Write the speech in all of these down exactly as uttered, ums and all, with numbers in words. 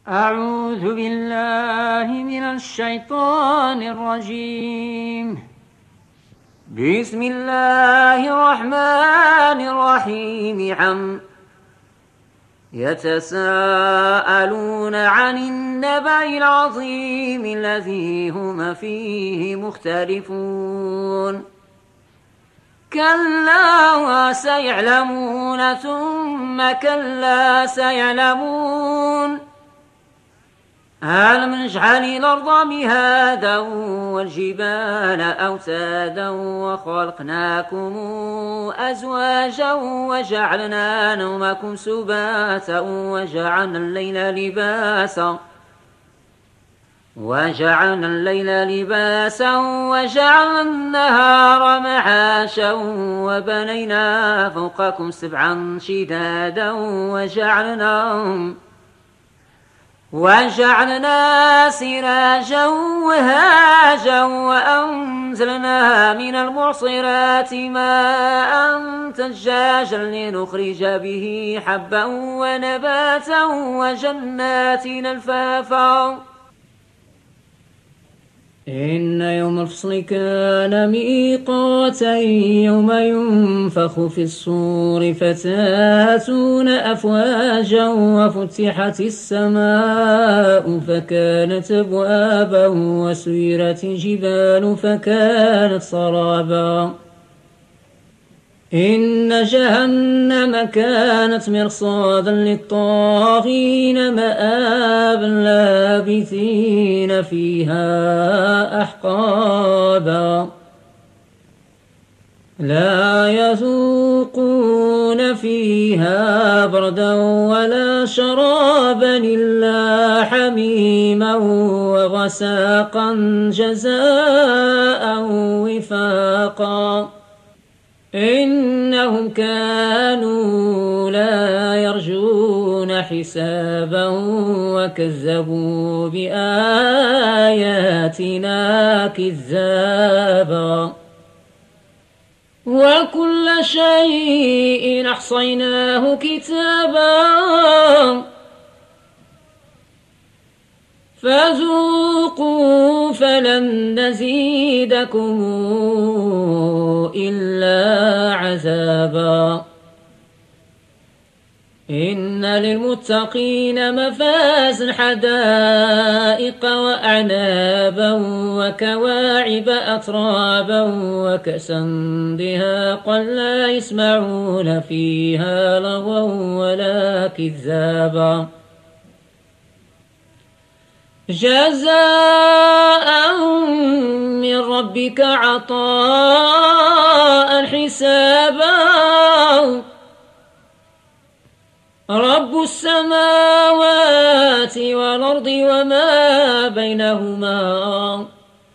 أعوذ بالله من الشيطان الرجيم. بسم الله الرحمن الرحيم. عم يتساءلون عن النبأ العظيم الذي هم فيه مختلفون. كلا وسيعلمون ثم كلا سيعلمون. ألم نجعل الأرض مهادا والجبال أوتادا وخلقناكم أزواجا وجعلنا نومكم سباتا وجعلنا الليل لباسا وجعلنا الليل لباسا وجعلنا النهار معاشا وبنينا فوقكم سبعا شدادا وجعلنا وجعلنا سراجا وهاجا وأنزلنا من المعصرات ماء ثجاجا لنخرج به حبا ونباتا وجنات ألفافا. إن يوم الفصل كان ميقاتا يوم ينفخ في الصور فتاتون أفواجا وفتحت السماء فكانت أبوابا وسيرت الجبال فكانت سرابا. إن جهنم كانت مرصادا للطاغين مآبا لابثين فيها أحقابا. لا يذوقون فيها بردا ولا شرابا إلا حميما وغساقا جزاء وفاقا. إنهم كانوا لا يرجون حسابا وكذبوا بآياتنا كذابا. وكل شيء أحصيناه كتابا فذوقوا فلن نزيدكم إلا عذابا. إن للمتقين مفازا حدائق وأعنابا وكواعب أترابا وكأسا دهاقا لا يسمعون فيها لغوا ولا كذابا. جزاء من ربك عطاء حسابا. رب السماوات والأرض وما بينهما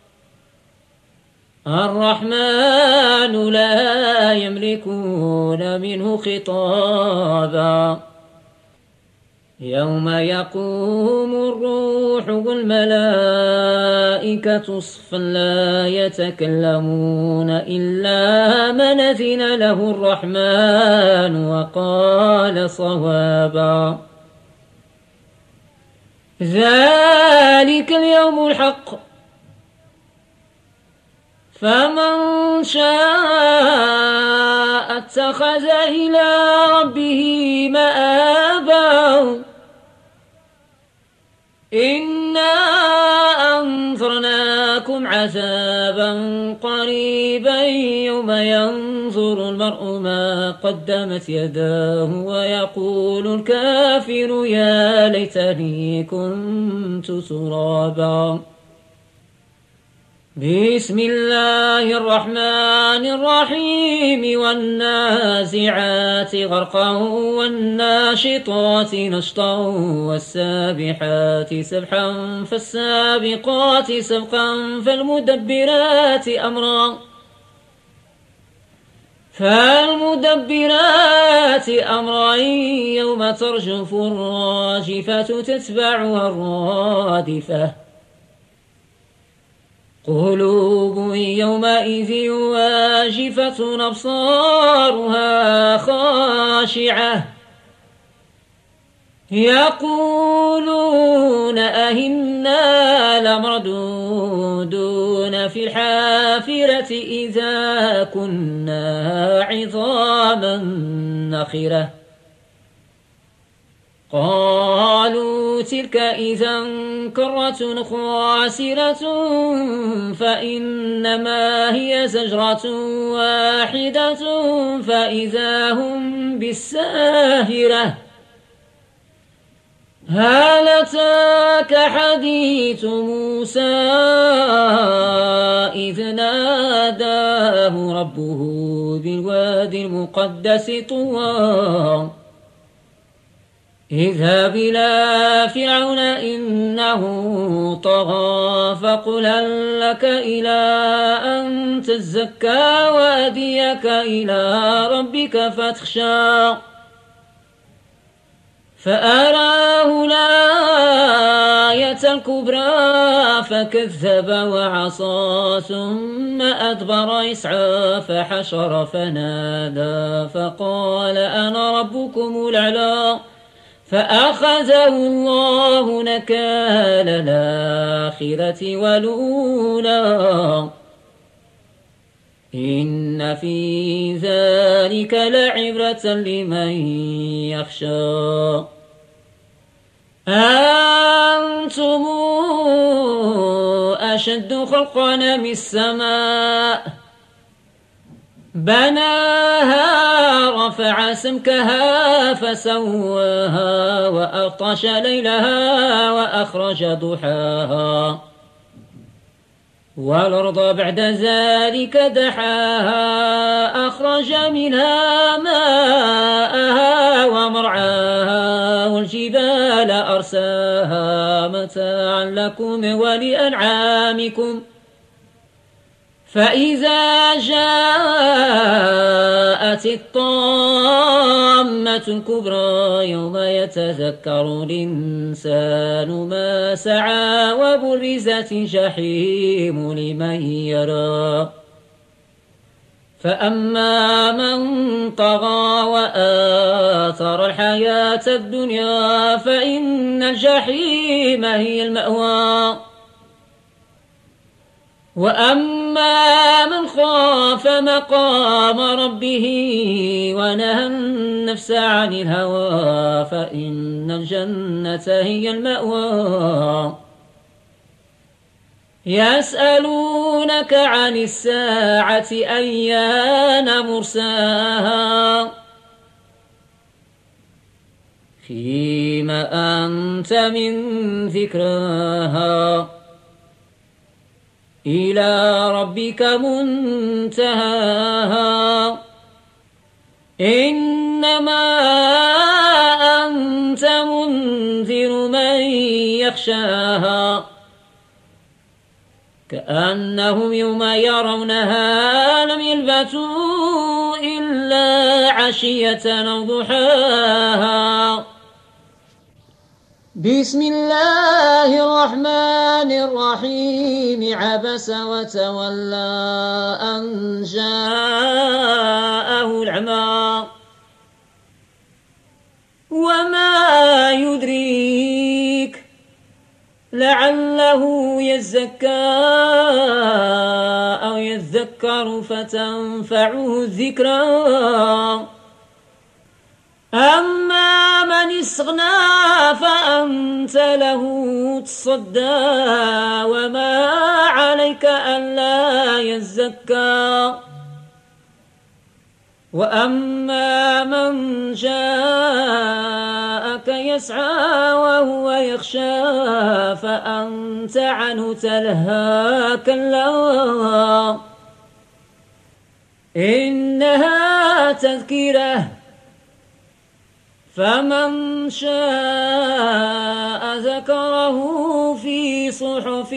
الرحمن لا يملكون منه خطابا. يوم يقوم الروح والملائكة صفا لا يتكلمون إلا من أذن له الرحمن وقال صوابا. ذلك اليوم الحق فمن شاء اتخذ إلى ربه مآبا. إنا أنذرناكم عذابا قريبا يوم ينظر المرء ما قدمت يداه ويقول الكافر يا ليتني كنت ترابا. بسم الله الرحمن الرحيم. والنازعات غرقا والناشطات نشطا والسابحات سبحا فالسابقات سبقا فالمدبرات أمرا فالمدبرات أمرا يوم ترجف الراجفة تتبعها الرادفة. قلوب يومئذ واجفة أبصارها خاشعة يقولون إنا لمردودون في الحافرة إذا كنا عظاما نخرة قالوا تلك إذا كرة خاسرة فإنما هي زجرة واحدة فإذا هم بالساهرة هل أتاك حديث موسى إذ ناداه ربه بالوادي المقدس طوى اذهب إلى فرعون إنه طغى فقل هل لك إلى أن تزكى وأهديك إلى ربك فتخشى فأراه الآية الكبرى فكذب وعصى ثم أدبر يسعى فحشر فنادى فقال أنا ربكم الأعلى فأخذه الله نكال الآخرة والأولى إن في ذلك لعبرة لمن يخشى أنتم أشد خلقا من السماء بناها رفع سمكها فسواها وأغطش ليلها وأخرج ضحاها والأرض بعد ذلك دحاها أخرج منها ماءها ومرعاها والجبال أرساها متاعا لكم ولأنعامكم فإذا جاءت الطامة الكبرى يوم يتذكر الإنسان ما سعى وبرزت الجحيم لمن يرى فأما من طغى وآثر الحياة الدنيا فإن الجحيم هي المأوى وأما من خاف مقام ربه ونهى النفس عن الهوى فإن الجنة هي المأوى يسألونك عن الساعة أيان مرساها فيما أنت من ذكراها إلى ربك منتهاها إنما أنت منذر من يخشاها كأنهم يوم يرونها لم يلبثوا إلا عشية أو ضحاها بسم الله الرحمن الرحيم عبس وتولى أن جاءه الأعمى وما يدريك لعله يزكى أو يذكر فتنفعه الذكرى أما من استغنى فأنت له تصدى وما عليك ألا يزكى وأما من جاءك يسعى وهو يخشى فأنت عنه تلهى كلا إنها تذكرة فمن شاء ذكره في صحف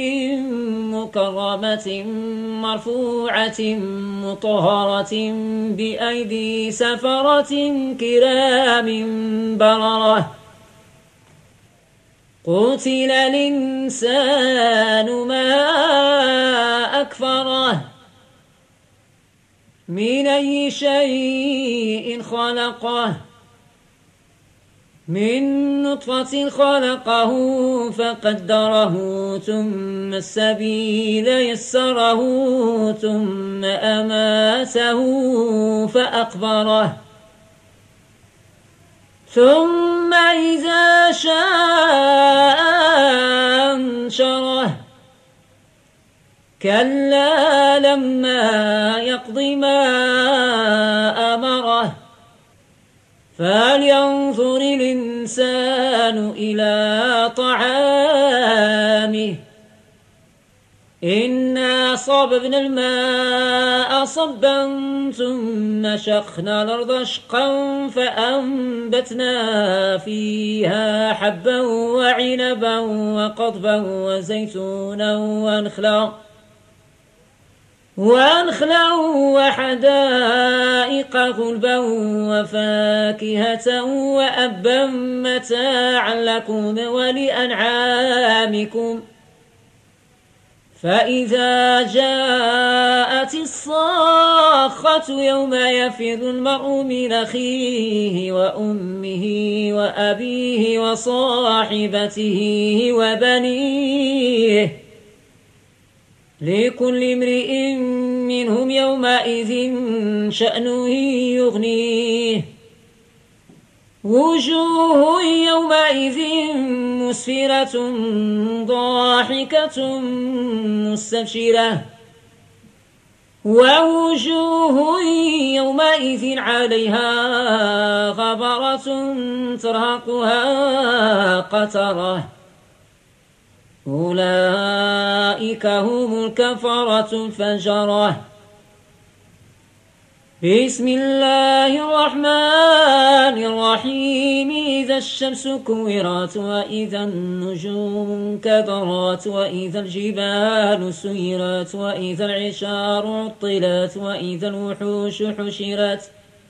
مكرمة مرفوعة مطهرة بأيدي سفرة كرام بررة قتل الإنسان ما أكفره من أي شيء خلقه من نطفة خلقه فقدره ثم السبيل يسره ثم أماته فأقبره ثم إذا شاء أنشره كلا لما يقض ما أمره فلينظر الإنسان إلى طعامه إنا صببنا الماء صبا ثم شقنا الأرض شقا فأنبتنا فيها حبا وعنبا وقضبا وزيتونا ونخلا ونخلا وحدائق غلبا وفاكهة وأبا متاعا لكم ولأنعامكم فإذا جاءت الصاخة يوم يفر المرء من أخيه وأمه وأبيه وصاحبته وبنيه لكل امرئ منهم يومئذ شأن يغنيه وجوه يومئذ مسفرة ضاحكة مستبشرة ووجوه يومئذ عليها غبرة ترهقها قترة أولئك هم الكفرة الفجرة بسم الله الرحمن الرحيم إذا الشمس كورت وإذا النجوم كدرت وإذا الجبال سيرت وإذا العشار عطلت وإذا الوحوش حشرت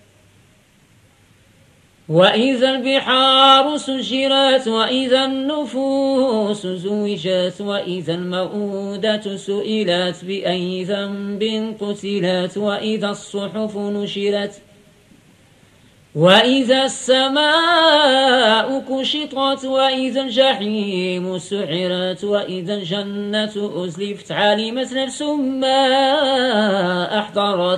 وإذا البحار سجرت وإذا النفوس زوجت وإذا الموءودة سئلت بأي ذنب قتلت وإذا الصحف نشرت وإذا السماء كشطت وإذا الجحيم سعرت وإذا الجنة أزلفت علمت نفس ما أحضرت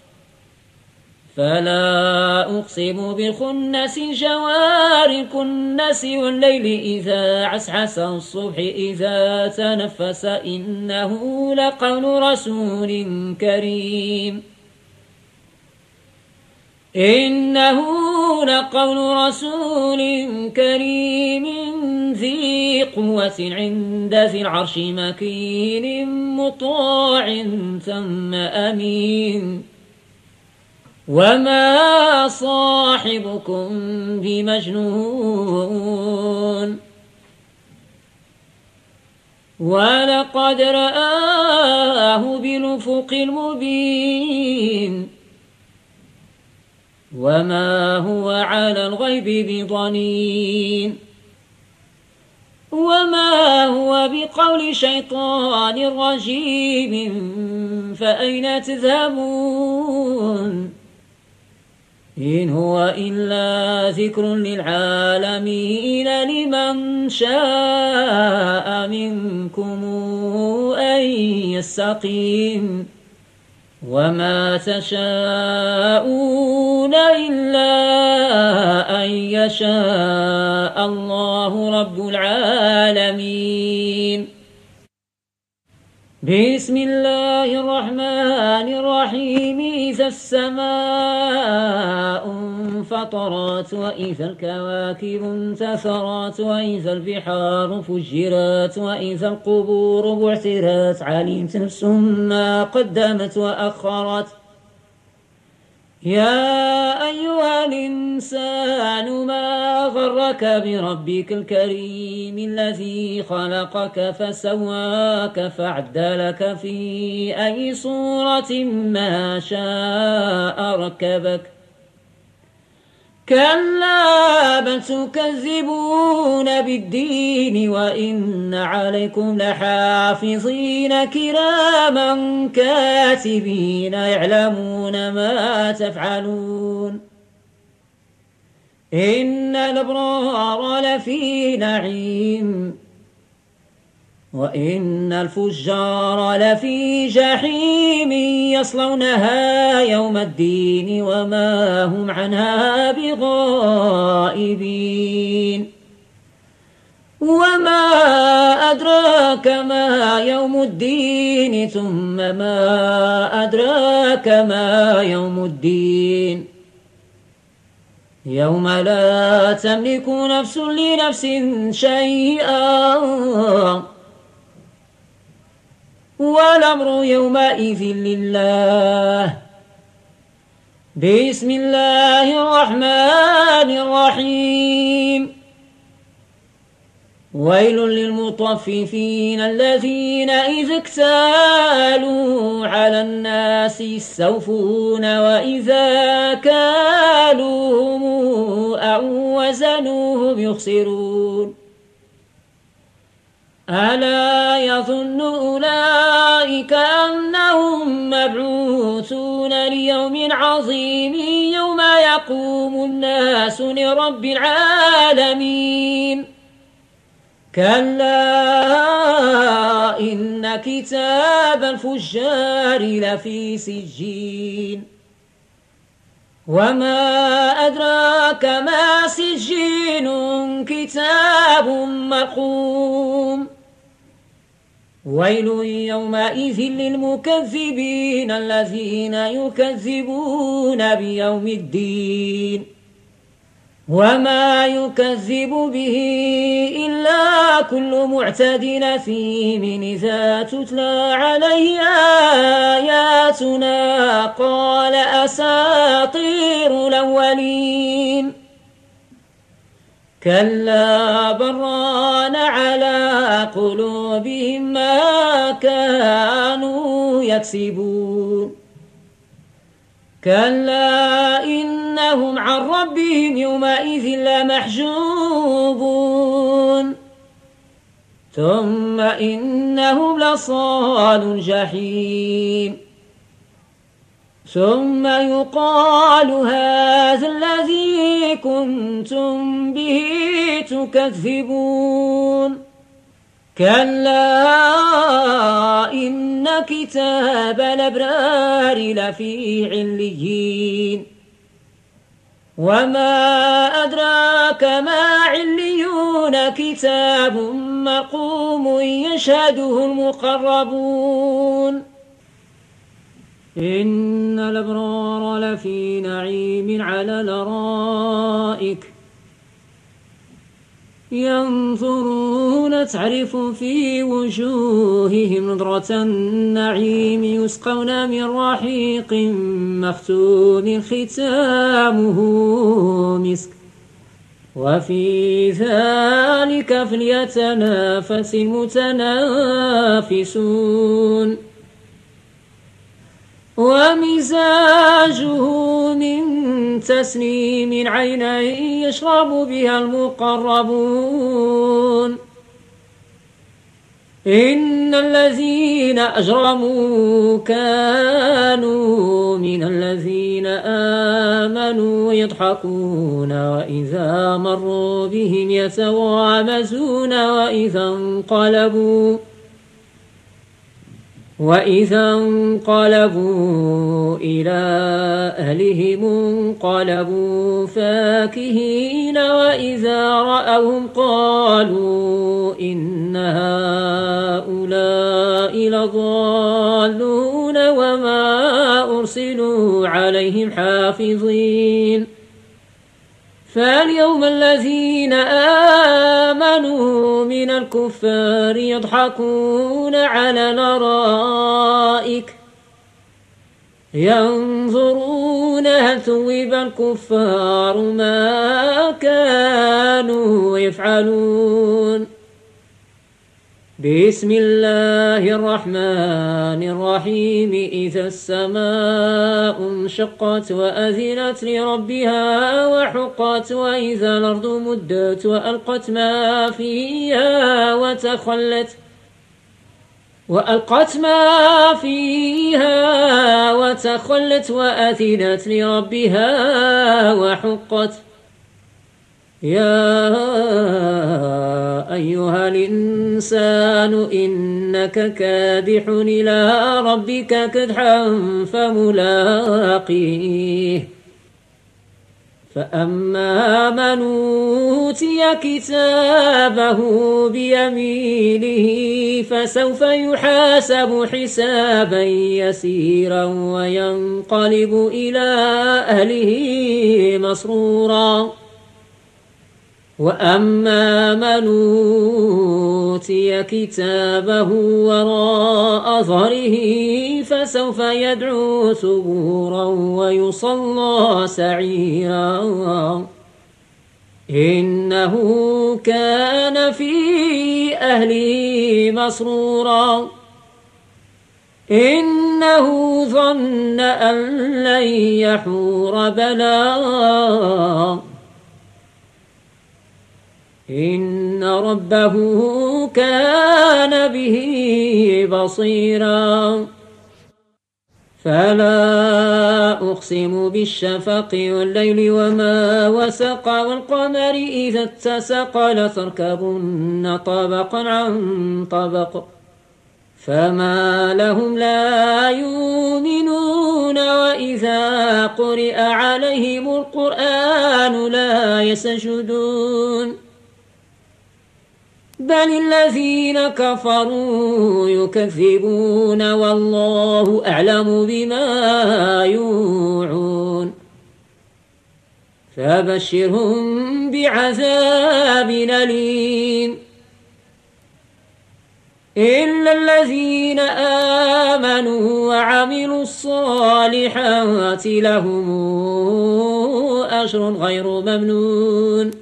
فلا أقسم بالخنس الجوار الكنس والليل إذا عسعس الصبح إذا تنفس إنه لقول رسول كريم إنه لقول رسول كريم ذي قوة عند ذي العرش مكين مطاع ثم أمين وما صاحبكم بمجنون ولقد رآه بالأفق المبين وما هو على الغيب بضنين وما هو بقول شيطان رجيم فأين تذهبون إن هو إلا ذكر للعالمين لمن شاء منكم أن يستقيم وما تشاءون إلا أن يشاء الله رب العالمين بسم الله الرحمن الرحيم إذا السماء انفطرت وإذا الكواكب انتثرت وإذا البحار فجرت وإذا القبور بعثرت علمت نفس ما قدمت وأخرت يا أيها الإنسان ما غرك بربك الكريم الذي خلقك فسواك فعدلك في أي صورة ما شاء ركبك كلا بل تكذبون بالدين وإن عليكم لحافظين كراما كاتبين يعلمون ما تفعلون إن الأبرار لفي نعيم وإن الفجار لفي جحيم يصلونها يوم الدين وما هم عنها بغائبين وما أدراك ما يوم الدين ثم ما أدراك ما يوم الدين يوم لا تملك نفس لنفس شيئا والأمر يومئذ لله. بسم الله الرحمن الرحيم. ويل للمطففين الذين إذا اكتالوا على الناس يستوفون وإذا كالوهم أو وزنوهم يخسرون. ألا يظن أولئك أنهم مبعوثون ليوم عظيم يوم يقوم الناس لرب العالمين. كلا إن كتاب الفجار لفي سجين وما أدراك ما سجين كتاب مرقوم. ويل يومئذ للمكذبين الذين يكذبون بيوم الدين وما يكذب به إلا كل معتد أثيم إذا تتلى عليه آياتنا قال أساطير الأولين. كلا بران على قلوبهم ما كانوا يكسبون. كلا إنهم عن ربهم يومئذ لمحجوبون. ثم إنهم لصال الجحيم. ثم يقال هذا الذي كنتم به تكذبون. كلا إن كتاب الأبرار لفي عليين وما أدراك ما عليون كتاب مرقوم يشهده المقربون. إن الأبرار لفي نعيم على الأرائك ينظرون تعرف في وجوههم نضرة النعيم يسقون من رحيق مختوم ختامه مسك وفي ذلك فليتنافس المتنافسون. ومزاجه من تسنيم عينا يشرب بها المقربون. إن الذين أجرموا كانوا من الذين آمنوا يضحكون وإذا مروا بهم يتغامزون وإذا انقلبوا وإذا انقلبوا إلى أهلهم انقلبوا فاكهين وإذا رأوهم قالوا إن هؤلاء لضالون وما أرسلوا عليهم حافظين. فاليوم الذين آمنوا من الكفار يضحكون على الأرائك ينظرون هل ثوب الكفار ما كانوا يفعلون. بسم الله الرحمن الرحيم. إذا السماء انشقت وأذنت لربها وحقت وإذا الأرض مدت وألقت ما فيها وتخلت وألقت ما فيها وتخلت وأذنت لربها وحقت يا أيها الإنسان إنك كادح إلى ربك كدحا فملاقيه فأما من أوتي كتابه بيمينه فسوف يحاسب حسابا يسيرا وينقلب إلى أهله مسرورا وأما من أوتي كتابه وراء ظهره فسوف يدعو ثبورا ويصلى سعيرا إنه كان في أهله مسرورا إنه ظن أن لن يحور بلى إن ربه كان به بصيرا فلا أقسم بالشفق والليل وما وسق والقمر إذا اتسق لتركبن طبقا عن طبق فما لهم لا يؤمنون وإذا قرئ عليهم القرآن لا يسجدون بل الذين كفروا يكذبون والله أعلم بما يوعون فبشرهم بعذاب أليم إلا الذين آمنوا وعملوا الصالحات لهم أجر غير ممنون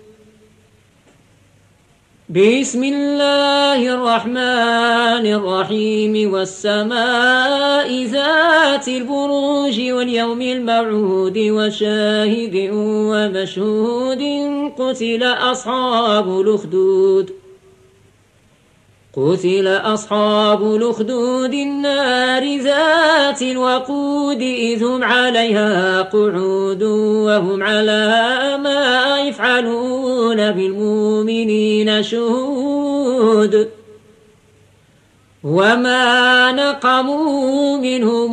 بسم الله الرحمن الرحيم والسماء ذات البروج واليوم الموعود وشاهد ومشهود قتل أصحاب الأخدود قتل أصحاب الأخدود النار ذات الوقود إذ هم عليها قعود وهم على ما يفعلون بالمؤمنين شهود وما نقموا منهم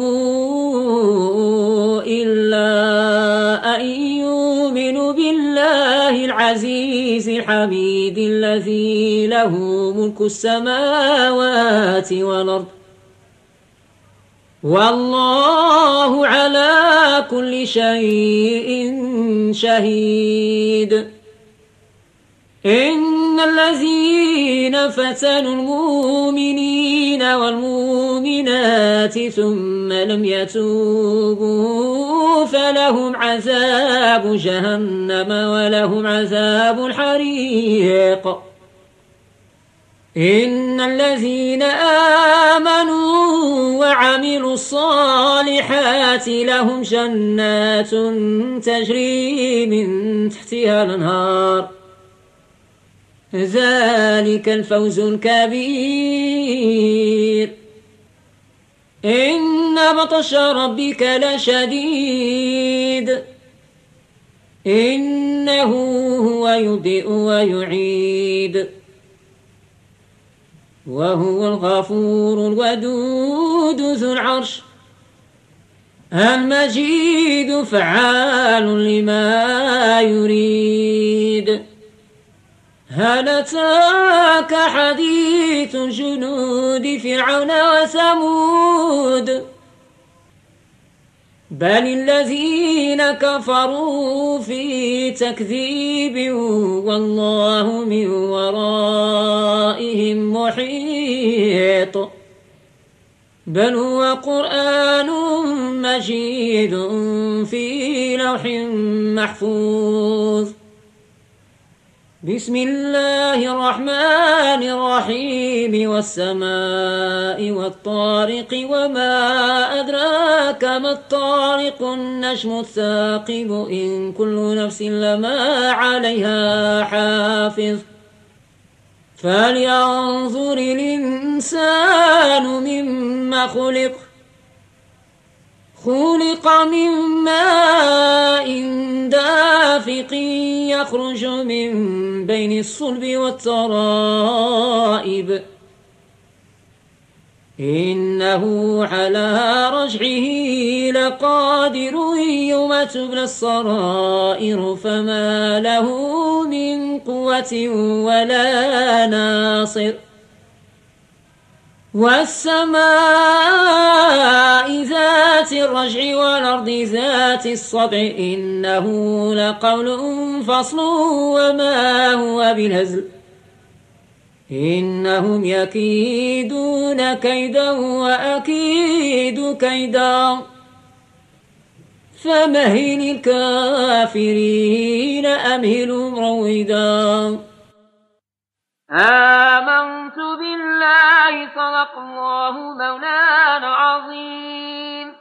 إلا أن يؤمنوا بالله العزيز الحميد الذي له ملك السماوات والأرض والله على كل شيء شهيد إن الذين فتنوا المؤمنين والمؤمنات ثم لم يتوبوا فلهم عذاب جهنم ولهم عذاب الحريق إن الذين آمنوا وعملوا الصالحات لهم جنات تجري من تحتها الأنهار ذلك الفوز الكبير إن بطش ربك لشديد إنه هو يبدئ ويعيد وهو الغفور الودود ذو العرش المجيد فعال لما يريد هل أتاك حديث جنود فرعون وثمود بل الذين كفروا في تكذيب والله من ورائهم محيط بل هو قرآن مجيد في لوح محفوظ بسم الله الرحمن الرحيم والسماء والطارق وما أدراك ما الطارق النجم الثاقب إن كل نفس لما عليها حافظ فلينظر الإنسان مما خلق خلق من ماء دافق يخرج من بين الصلب والترائب إنه على رجعه لقادر يوم تبلى السرائر فما له من قوة ولا ناصر والسماء ذات الرجع والأرض ذات الصدع إنه لقول فصل وما هو بالهزل إنهم يكيدون كيدا وأكيد كيدا فمهل الكافرين أمهلهم رويدا. آمنت بالله صدق الله مولانا العظيم.